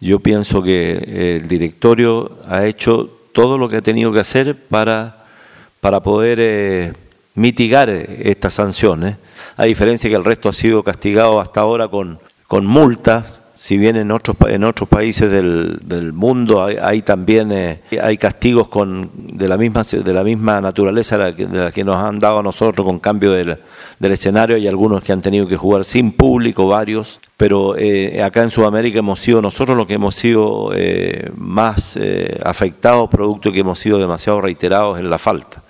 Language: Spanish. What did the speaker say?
Yo pienso que el directorio ha hecho todo lo que ha tenido que hacer para poder mitigar estas sanciones, a diferencia que el resto ha sido castigado hasta ahora con multas. Si bien en otros países del mundo hay también hay castigos de la misma naturaleza de la que nos han dado a nosotros con cambio del escenario. Hay algunos que han tenido que jugar sin público, varios, pero acá en Sudamérica hemos sido nosotros los que hemos sido más afectados, producto de que hemos sido demasiado reiterados en la falta.